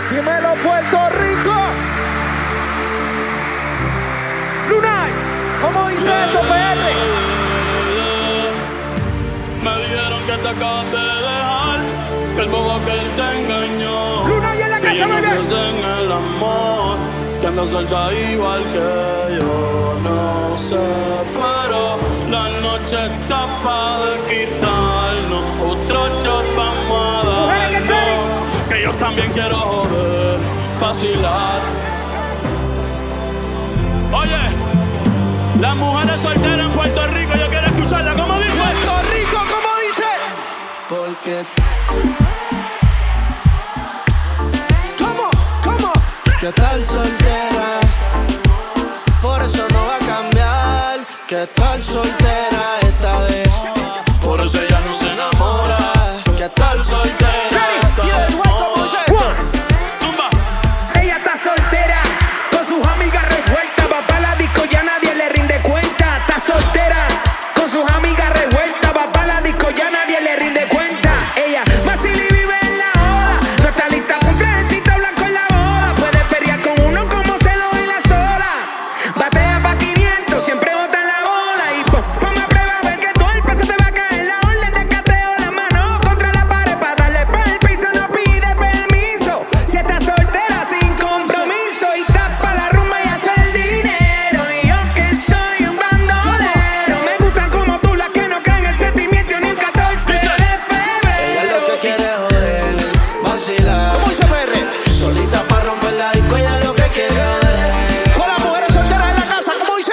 Dímelo, Puerto Rico. Lunay, ¿cómo dice esto, PR? Me dijeron que te acabas de dejar, que el bobo que él te engañó. Lunay en la que casa, ya no bebé. crees en el amor, que andas suelta igual que yo. No sé, pero la noche está para quitarnos. Otro shot vamos a darnos, que yo también quiero joder, vacilar. Oye, las mujeres solteras en Puerto Rico, yo quiero escucharla. ¿Cómo dice? Puerto Rico, ¿cómo dice? Porque ¿Cómo? que tal soltera, por eso no va a cambiar. Que tal soltera está de moda, por eso ella no se enamora. Que tal soltera está de moda. Zumba. Ella está soltera, con sus amigas revueltas. Va pa' la disco, ya nadie le rinde cuenta. Está soltera, con sus amigas revueltas. Va pa' la disco, ya nadie le rinde cuenta. Ella más si vive en la joda. No está lista para un trajecito blanco en la boda. Puede pelear con uno como se lo en la sola. Batea pa' 500, siempre bota la bola. Y ponme a prueba a ver que todo el peso te va a caer. La orden de cateo, la mano contra la pared. Pa' darle pa' el piso, no pide permiso. Si está soltera sin compromiso y tapa la rumba y hace el dinero. Y yo que soy un bandolero, me gustan como tú las que no creen el sentimiento ni el 14 de Ella febrero. lo que quiere es joder, vacilar. ¿Cómo dice PR? Solita para romper la disco, ella lo que quiere es joder. Con las mujeres solteras en la casa, ¿cómo dice?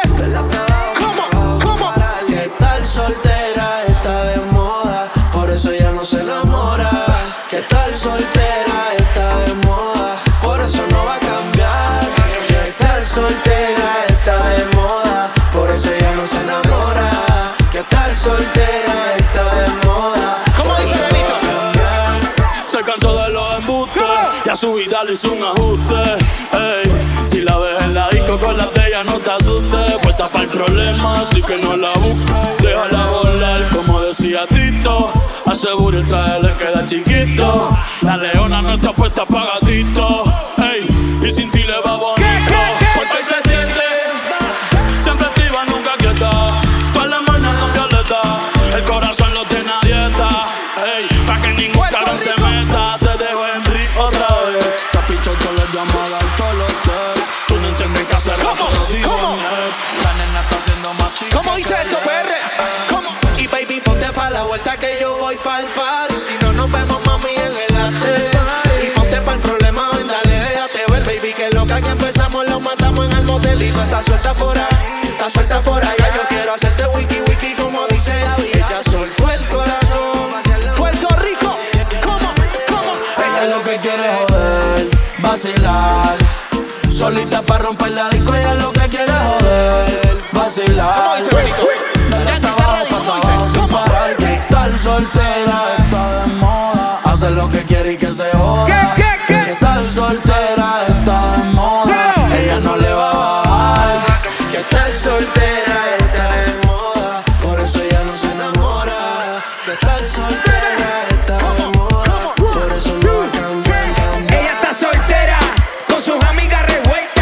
¿Cómo? Que tal soltera está de moda, por eso ella no se enamora. Que tal soltera está de moda, por eso no va a cambiar. Que tal soltera está de moda, por eso ella no se enamora. Que tal soltera está de moda. ¿Cómo dice Benito? Se cansó de los embustes y a su vida le hizo un ajuste. Ey, si la ves en la disco con las de ella, no te asustes. Puesta para el problema, así que no la busques. Déjala volar, como decía Tito. Asegura el traje le queda chiquito. La leona no está puesta para gatito. Ey, y sin ti le va bonito. Porque hoy se siente siempre activa, nunca quieta. Todas las manos son violetas, el corazón lo tiene a dieta. Ey, pa' que ningún cabrón se meta. Te dejo en ri otra vez. Te picho todas las llamadas y todos los texts. Tú no entiendes que hace rato no digo ¿Cómo? yes. La nena está haciendo más tico ¿Cómo dice que esto, yes. PR? ¿Cómo? Y baby, ponte pa' la vuelta que yo voy pa'l party. Si no nos vemos, mami, en el after party. Y ponte pa'l problema, ven, dale, déjate ver, baby. Que loca que empezamos, lo matamos en el motel. Y no está suelta por ahí, está suelta por allá. Yo quiero hacerte wiki, como dice David. Ella soltó el corazón. Puerto Rico, ¿cómo? Ella lo que quiere es joder, vacilar. Solita para romper la disco, ella lo que quiere es joder, vacilar. ¿Cómo dice Benito? Dale hasta abajo, ¿Cómo pa' dice? abajo sin ¿Cómo? parar. Que estar soltera está de moda, hace lo que quiere y que se joda. ¿Qué? Que estar soltera está de moda, Cero. ella no le va a bajar. Que estar soltera está de moda, por eso ella no se enamora. Que estar soltera está de moda, por eso no va a cambiar. Ella está soltera, con sus amigas revueltas.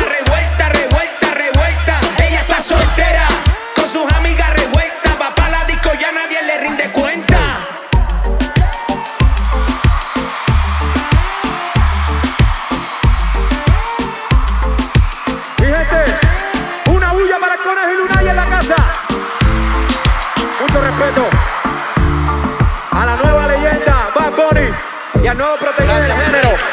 Ella está soltera, con sus amigas revueltas. Va pa' la disco, ya nadie le rinde cuenta. Mi gente, una bulla para Conejo y Lunay en la casa. Mucho respeto a la nueva leyenda Bad Bunny y al nuevo protegido del género.